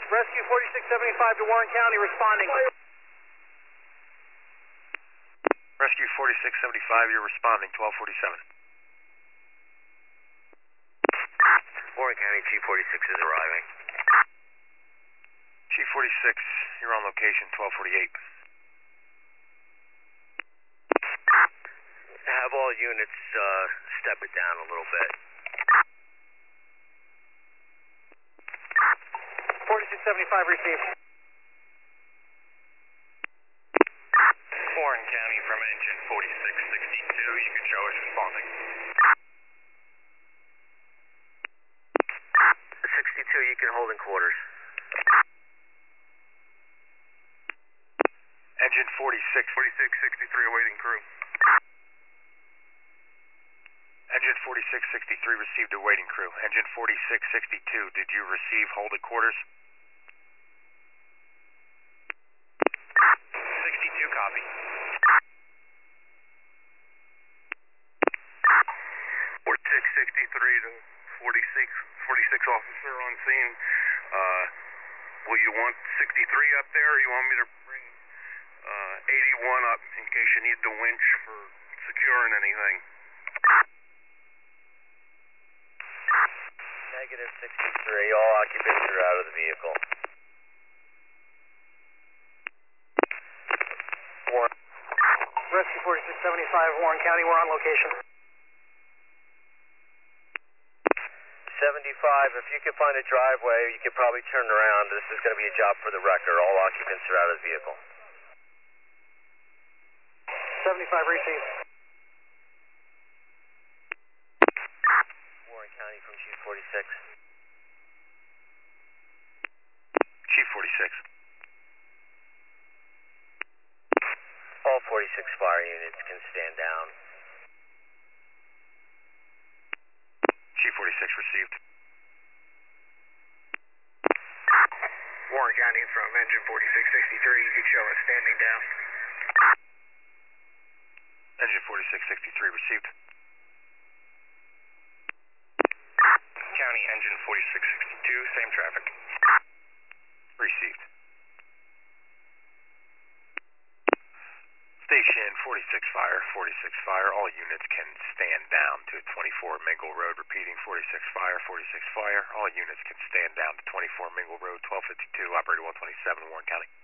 Rescue 4675 to Warren County, responding. Rescue 4675, you're responding, 1247. Warren County, Chief 46 is arriving. Chief 46, you're on location, 1248. Have all units step it down a little bit. 4675 received. Warren County from engine 4662, you can show us responding. 62, you can hold in quarters. Engine 4663 awaiting crew. Engine 4663 received awaiting crew. Engine 4662, did you receive hold at quarters? 62 copy. 4663 to 46 officer on scene. Will you want 63 up there, or you want me to bring 81 up in case you need the winch for securing anything? Negative 63, all occupants are out of the vehicle. Rescue 4675, Warren County, we're on location. 75, if you could find a driveway, you could probably turn around. This is going to be a job for the wrecker. All occupants are out of the vehicle. 75 received. Warren County from Chief 46. Chief 46. All 46 fire units can stand down. Chief 46 received. Warren County from engine 4663, you can show us standing down. Engine 4663 received. County engine 4662, same traffic. Received. Station 46 fire, all units can stand down to 24 Mingle Road. Repeating, 46 fire, all units can stand down to 24 Mingle Road, 1252, operator 127, Warren County.